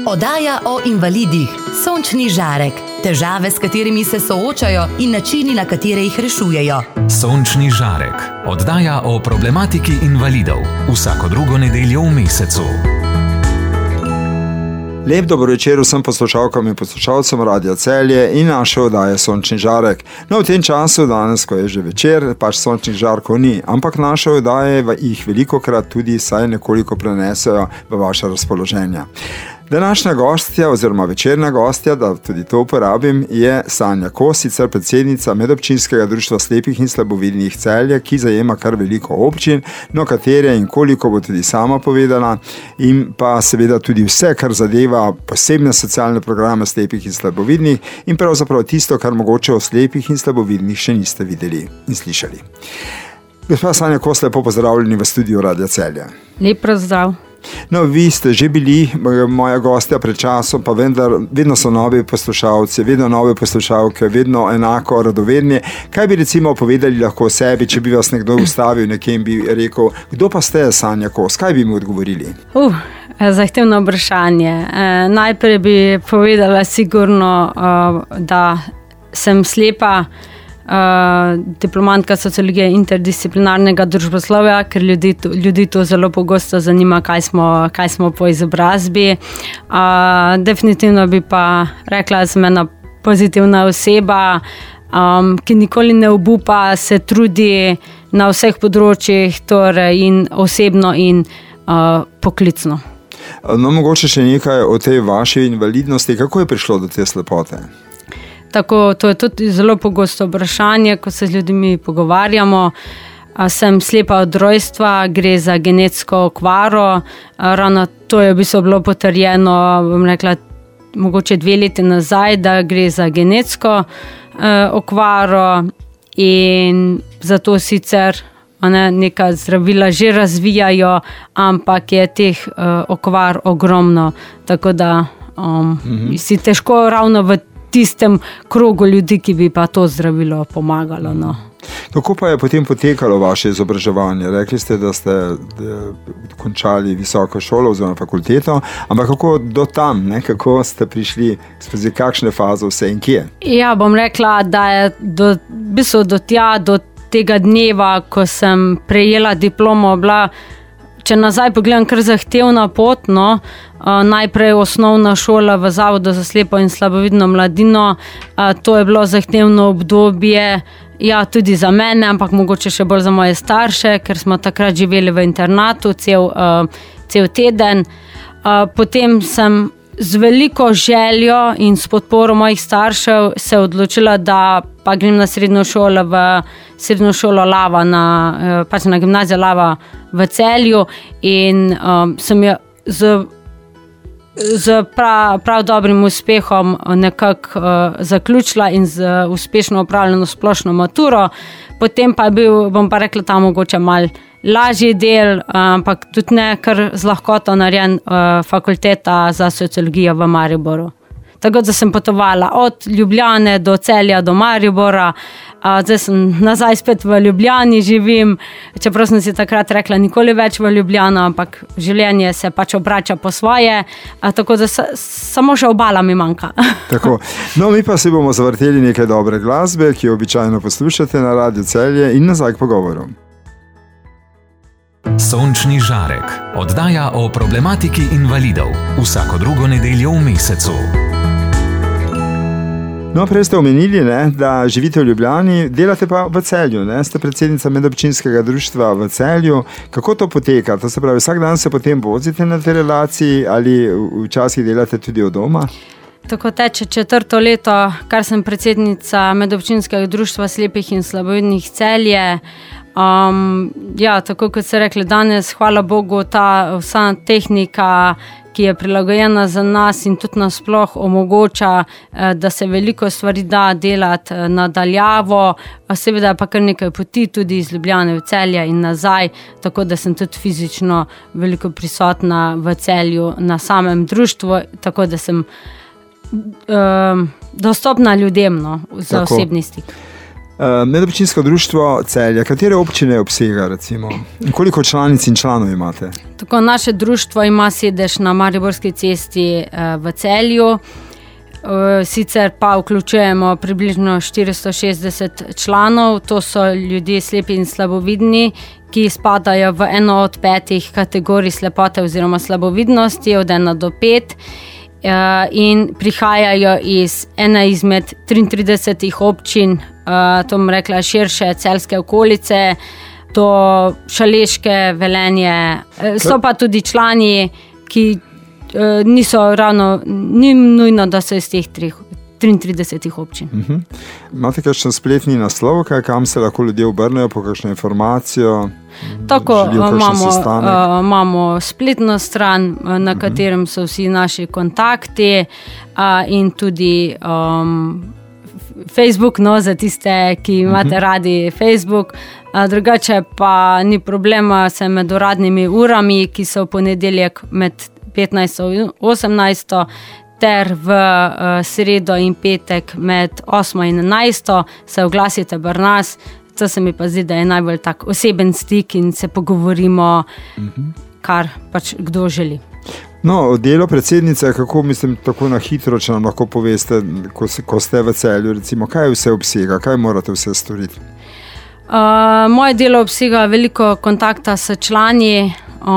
Oddaja o invalidih, sončni žarek, težave, s katerimi se soočajo in načini, na katere jih rešujejo. Sončni žarek, oddaja o problematiki invalidov, vsako drugo nedeljo v mesecu. Lep dobro večer vsem poslušalkam in poslušalcem Radia Celje in naše oddaje Sončni žarek. No, v tem času, danes, ko je že večer, pač sončnih žarkov ni, ampak naše oddaje jih velikokrat tudi saj nekoliko prenesejo v vaše razpoloženja. Današnja gostja oziroma večerna gostja, da tudi to uporabim, je Sanja Kos, sicer predsednica Medobčinskega društva slepih in slabovidnih Celje, ki zajema kar veliko občin, no katere in koliko bo tudi sama povedala, in pa seveda tudi vse, kar zadeva posebne socialne programe slepih in slabovidnih in pravzaprav tisto, kar mogoče o slepih in slabovidnih še niste videli in slišali. Gospa Sanja Kos, lepo pozdravljeni v studiu Radia Celje. Lep pozdrav. No, vi ste že bili moja gostja pred časom, pa vendar vedno so novi poslušalci, vedno nove poslušalke, vedno enako radovedni. Kaj bi recimo povedali lahko o sebi, če bi vas nekdo ustavil nekje in bi rekel, kdo pa ste, Sanja Kos? Kaj bi mi odgovorili? Zahtevno vprašanje. Najprej bi povedala sigurno, da sem slepa, diplomantka sociologije interdisciplinarnega družboslovja, ker ljudi to zelo pogosto zanima, kaj smo po izobrazbi. Definitivno bi pa rekla, da sem ena pozitivna oseba, ki nikoli ne obupa, se trudi na vseh področjih, torej in osebno in poklicno. No, mogoče še nekaj o tej vaši invalidnosti. Kako je prišlo do te slepote? Tako, to je tudi zelo pogosto vprašanje, ko se z ljudmi pogovarjamo. Sem slepa od rojstva, gre za genetsko okvaro. Ravno to je v bistvu bilo potrjeno, bom rekla, mogoče 2 leti nazaj, da gre za genetsko okvaro in zato sicer neka zdravila že razvijajo, ampak je teh okvar ogromno, tako da si težko ravno v tistem krogu ljudi, ki bi pa to zdravilo pomagalo. No. Kako pa je potem potekalo vaše izobraževanje? Rekli ste, da ste končali visoko šolo oziroma fakulteto, ampak kako do tam, kako ste prišli, skozi kakšne faze vse in kje? Ja, bom rekla, da je do tega dneva, ko sem prejela diplomo, bila, če nazaj pogledam, kar zahtevna pot, no. Najprej osnovna šola v Zavodu za slepo in slabovidno mladino, to je bilo zahtevno obdobje, ja, tudi za mene, ampak mogoče še bolj za moje starše, ker smo takrat živeli v internatu cel teden. Potem sem z veliko željo in s podporo mojih staršev se odločila, da pa grem na srednjo šolo Lava, pač na gimnazijo Lava v Celju in sem jo z prav dobrim uspehom nekako zaključila in z uspešno opravljeno splošno maturo. Potem pa je bil, bom pa rekla, tam mogoče malo lažji del, ampak tudi ne kar z lahkoto narejen fakulteta za sociologijo v Mariboru. Tako da sem potovala od Ljubljane do Celja do Maribora, zdaj sem nazaj spet v Ljubljani živim, čeprav sem si takrat rekla nikoli več v Ljubljano, ampak življenje se pač obrača po svoje, tako da samo še obala mi manjka. Tako. No, mi pa si bomo zavrteli nekaj dobre glasbe, ki jo običajno poslušate na Radiu Celje in nazaj k pogovoru. Sončni žarek, oddaja o problematiki invalidov, vsako drugo nedeljo v mesecu. No, prej ste omenili, da živite v Ljubljani, delate pa v Celju, ste predsednica Medobčinskega društva v Celju. Kako to poteka? To se pravi, vsak dan se potem vozite na tej relaciji ali včasih delate tudi od doma? Tako teče 4. leto, kar sem predsednica Medobčinskega društva slepih in slabovidnih Celje. Ja, tako kot ste rekli, danes, hvala Bogu, ta vsa tehnika, ki je prilagojena za nas in tudi nasploh omogoča, da se veliko stvari da delati nadaljavo. Seveda pa kar nekaj poti tudi iz Ljubljane v Celje in nazaj, tako da sem tudi fizično veliko prisotna v Celju na samem društvu, tako da sem dostopna ljudem, za osebni stik. Medobčinsko društvo Celje, katere občine obsega recimo? In koliko članic in članov imate? Tako, naše društvo ima sedež na Mariborski cesti v Celju. Sicer pa vključujemo približno 460 članov, to so ljudje slepi in slabovidni, ki spadajo v eno od 5 kategorij slepote oziroma slabovidnosti, od 1 do 5, in prihajajo iz ene izmed 33 občin, to bom rekla širše celjske okolice, do Šaleške, Velenje. So pa tudi člani, ki niso ravno, ni nujno, da so iz teh 33 občin. Imate kakšen spletni naslov, kam se lahko ljudje obrnejo po kakšno informacijo? Tako, imamo spletno stran, na katerem so vsi naši kontakti, in tudi Facebook, za tiste, ki imate radi Facebook. Drugače pa ni problema, se med uradnimi urami, ki so v ponedeljek med 15 in 18, ter v sredo in petek med 8 in 11, se oglasite pri nas. To se mi pa zdi, da je najbolj tak oseben stik in se pogovorimo, kar pač kdo želi. No, delo predsednice, kako tako na hitro, če nam lahko poveste, ko ste v Celju, recimo, kaj vse obsega, kaj morate vse storiti? Moje delo obsega veliko kontakta s člani,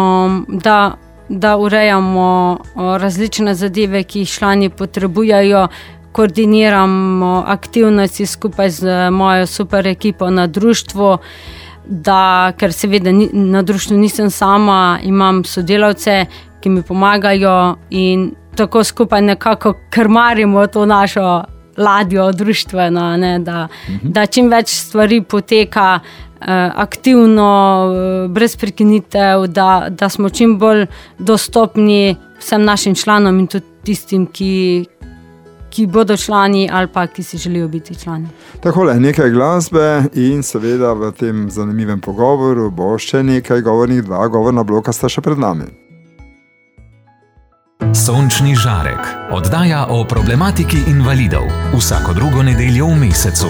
da urejamo različne zadeve, ki jih člani potrebujejo, koordiniramo aktivnosti skupaj z mojo super ekipo na društvu, ker seveda na društvu nisem sama, imam sodelavce, ki mi pomagajo, in tako skupaj nekako krmarimo to našo ladjo društveno, da čim več stvari poteka aktivno, brez prekinitev, da smo čim bolj dostopni vsem našim članom in tudi tistim, ki bodo člani ali pa ki si želijo biti člani. Takole, nekaj glasbe in seveda v tem zanimivem pogovoru bo še nekaj govornih, 2 govorna bloka sta še pred nami. Sončni žarek. Oddaja o problematiki invalidov. Vsako drugo nedeljo v mesecu.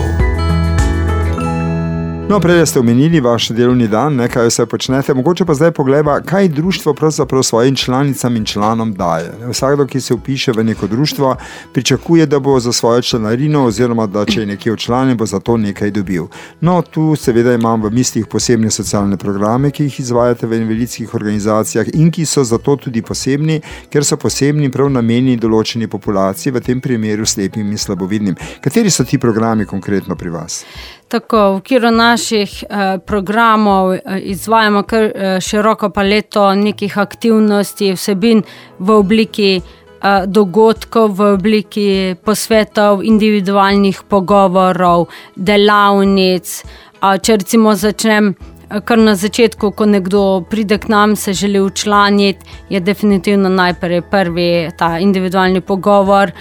No, prej ste omenili vaš delovni dan, kaj vse počnete. Mogoče pa zdaj pogledamo, kaj društvo pravzaprav svojim članicam in članom daje. Vsakdo, ki se vpiše v neko društvo, pričakuje, da bo za svojo članarino oziroma da če je nekje včlanjen, bo za to nekaj dobil. No, tu seveda imam v mislih posebne socialne programe, ki jih izvajate v invalidskih organizacijah in ki so zato tudi posebni, ker so posebni prav namenjeni določeni populaciji, v tem primeru slepim in slabovidnim. Kateri so ti programi konkretno pri vas? Tako, v okviru naših programov izvajamo kar široko paleto nekih aktivnosti, vsebin v obliki dogodkov, v obliki posvetov, individualnih pogovorov, delavnic. Če recimo začnem kar na začetku, ko nekdo pride k nam, se želi včlaniti, je definitivno najprej prvi ta individualni pogovor,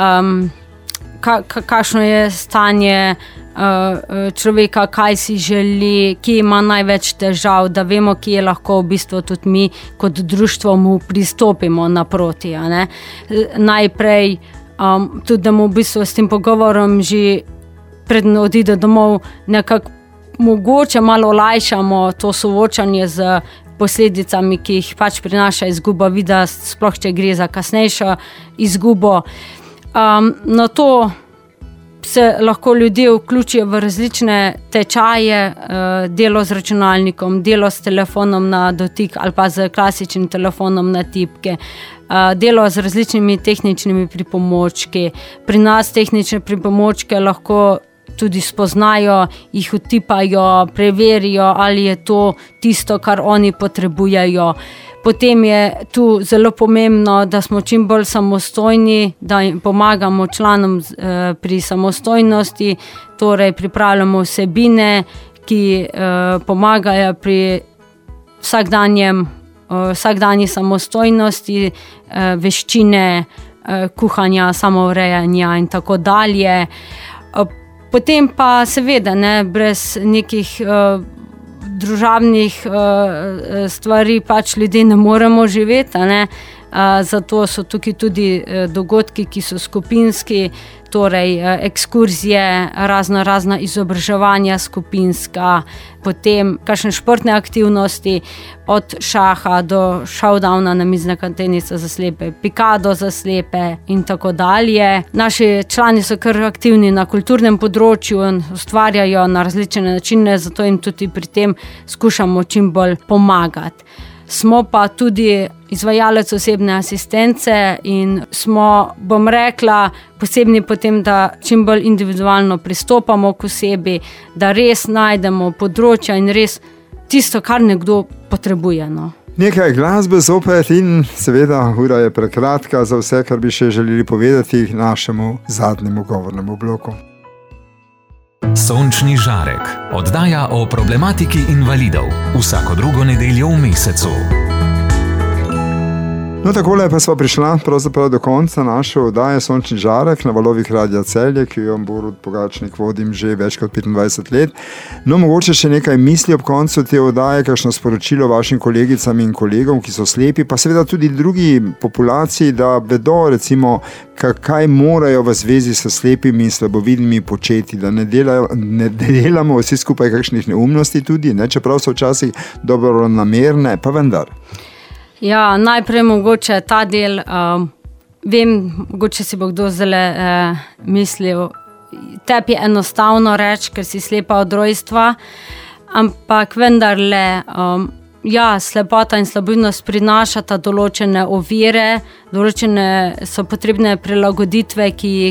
kakšno je stanje človeka, kaj si želi, ki ima največ težav, da vemo, kje lahko v bistvu tudi mi kot društvo mu pristopimo naproti. Najprej tudi, da mu v bistvu s tem pogovorom že preden odide domov nekako mogoče malo olajšamo to soočanje z posledicami, ki jih pač prinaša izguba vida, sploh če gre za kasnejšo izgubo. Na to se lahko ljudje vključijo v različne tečaje, delo z računalnikom, delo s telefonom na dotik ali pa z klasičnim telefonom na tipke, delo z različnimi tehničnimi pripomočki. Pri nas tehnične pripomočke lahko tudi spoznajo, jih utipajo, preverijo, ali je to tisto, kar oni potrebujejo. Potem je tu zelo pomembno, da smo čim bolj samostojni, da pomagamo članom pri samostojnosti, torej pripravljamo vsebine, ki pomagajo pri vsakdanji samostojnosti, veščine, kuhanja, samourejanja in tako dalje. Potem pa seveda brez nekih družabnih stvari pač ljudje ne moremo živeti. zato so tukaj tudi dogodki, ki so skupinski, torej ekskurzije, razna izobraževanja skupinska, potem kakšne športne aktivnosti, od šaha do showdowna, namiznega tenisa za slepe, pikado za slepe in tako dalje. Naši člani so kar aktivni na kulturnem področju in ustvarjajo na različne načine, zato jim tudi pri tem skušamo čim bolj pomagati. Smo pa tudi izvajalec osebne asistence in smo, bom rekla, posebni potem, da čim bolj individualno pristopamo k osebi, da res najdemo področja in res tisto, kar nekdo potrebuje. No. Nekaj glasbe zopet in seveda ura je prekratka za vse, kar bi še želeli povedati našemu zadnjemu govornemu bloku. Sončni žarek. Oddaja o problematiki invalidov. Vsako drugo nedeljo v mesecu. No, takole pa sva prišla pravzaprav do konca naše oddaje Sončni žarek na valovih Radia Celje, ki jo Borut Pogačnik vodim že več kot 25 let. No, mogoče še nekaj misli ob koncu te oddaje, kakšno sporočilo vašim kolegicam in kolegom, ki so slepi, pa seveda tudi drugi populaciji, da vedo recimo, kaj morajo v zvezi s slepimi in slabovidnimi početi, da ne delamo vsi skupaj kakšnih neumnosti tudi, ne, čeprav so včasih dobronamerne, pa vendar. Ja, najprej mogoče ta del, vem, mogoče si bo kdo zdaj mislil, tebi je enostavno reči, ker si slepa od rojstva, ampak vendarle, slepota in slabovidnost prinašata določene ovire, določene so potrebne prilagoditve,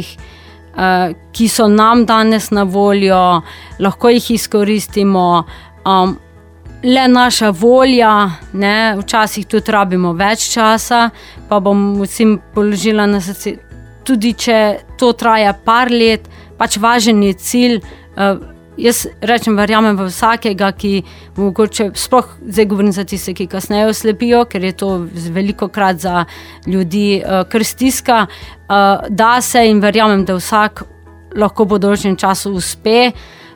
ki so nam danes na voljo, lahko jih izkoristimo, le naša volja, ne, včasih tudi rabimo več časa, pa bom vsem položila na srce, tudi če to traja par let, pač važen je cilj. Jaz rečem, verjamem v vsakega, ki mogoče, sploh zdaj govorim za tiste, ki kasneje oslepijo, ker je to velikokrat za ljudi kar stiska, da se in verjamem, da vsak lahko po določenem času uspe.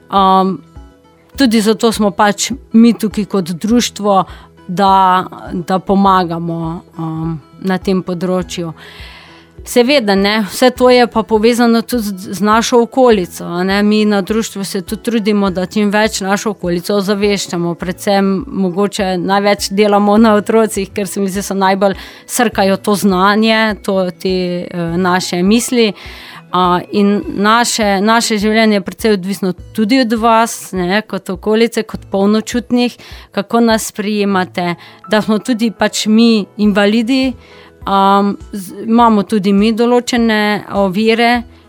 Tudi zato smo pač mi tukaj kot društvo, da pomagamo na tem področju. Seveda, ne, vse to je pa povezano tudi z našo okolico. Ne. Mi na društvu se tudi trudimo, da čim več našo okolico ozaveščamo. Predvsem mogoče največ delamo na otrocih, ker se mi zdi, so najbolj srkajo to znanje, te naše misli. In naše življenje je predvsej odvisno tudi od vas, ne, kot okolice, kot polnočutnih, kako nas sprejemate, da smo tudi pač mi invalidi, imamo tudi mi določene ovire,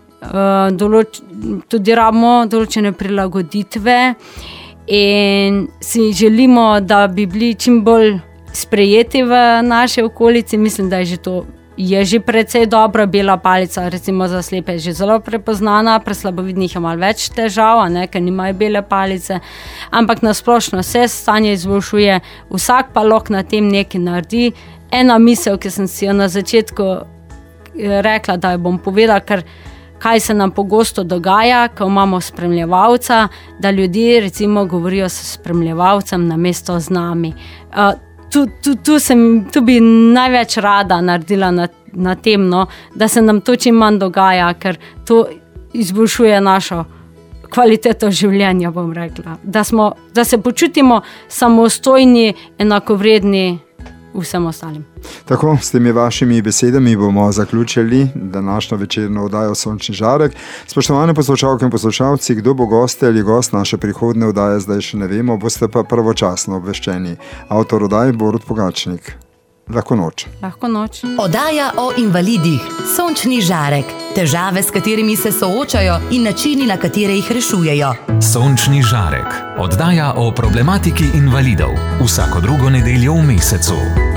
tudi rabimo določene prilagoditve in si želimo, da bi bili čim bolj sprejeti v naši okolici. Mislim, da je že precej dobra. Bela palica, recimo za slepe, je že zelo prepoznana, pri slabovidnih je malo več težav, ne, ker nimajo bele palice, ampak na splošno se stanje izboljšuje, vsak pa lahko na tem nekaj naredi. Ena misel, ki sem si jo na začetku rekla, da jo bom povedala, ker kaj se nam pogosto dogaja, ko imamo spremljevalca, da ljudje recimo govorijo s spremljevalcem namesto z nami. Tu bi največ rada naredila na tem, no, da se nam to čim manj dogaja, ker to izboljšuje našo kvaliteto življenja, bom rekla. Da se počutimo samostojni, enakovredni vsem ostalim. Tako, s temi vašimi besedami bomo zaključili današnjo večerno oddajo Sončni žarek. Spoštovane poslušalke in poslušalci, kdo bo gost ali gost naše prihodne oddaje, zdaj še ne vemo, boste pa pravočasno obveščeni. Avtor oddaje Borut Pogačnik. Lahko noč. Lahko noč. Oddaja o invalidih. Sončni žarek. Težave, s katerimi se soočajo in načini, na katere jih rešujejo. Sončni žarek. Oddaja o problematiki invalidov. Vsako drugo nedeljo v mesecu.